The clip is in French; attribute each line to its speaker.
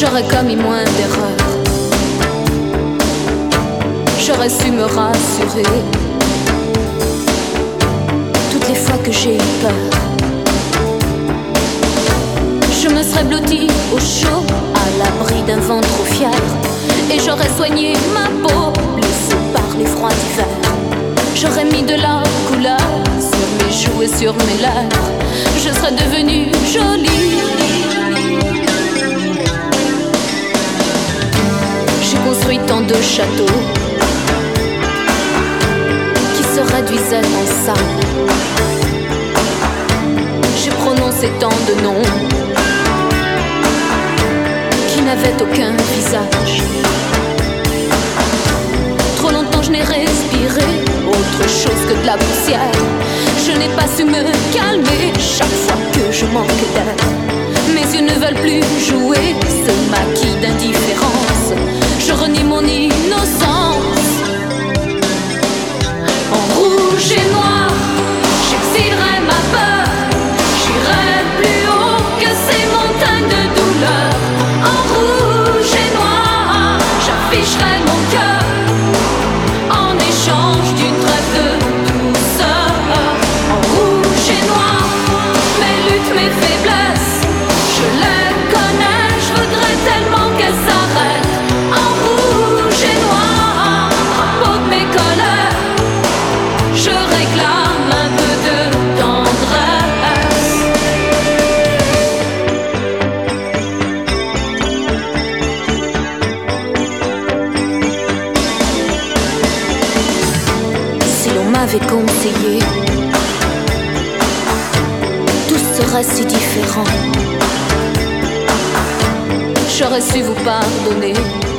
Speaker 1: j'aurais commis moins d'erreurs. J'aurais su me rassurer toutes les fois que j'ai eu peur. Je me serais blottie au chaud, à l'abri d'un vent trop fier, et j'aurais soigné ma peau, blessée par les froids d'hiver. J'aurais mis de la couleur sur mes joues et sur mes lèvres. Je serais devenue jolie. J'ai construit tant de châteaux qui se réduisaient en sable. J'ai prononcé tant de noms qui n'avaient aucun visage. Trop longtemps je n'ai respiré autre chose que de la poussière. Je n'ai pas su me calmer chaque fois que je manque d'air. Mes yeux ne veulent plus jouer ce maquis d'indifférence. Je renie mon innocence. En rouge et noir, j'exilerai ma peur. J'irai plus haut que ces montagnes de douleur. En rouge et noir, j'afficherai mon cœur en échange d'une trêve de douceur. En rouge et noir, mes luttes, mes faiblesses, je les connais, je voudrais tellement qu'elles s'arrêtent. En rouge et noir, drapeau de mes colères, je réclame un peu de tendresse. Si l'on m'avait conseillé, tout serait si différent. J'aurais su vous pardonner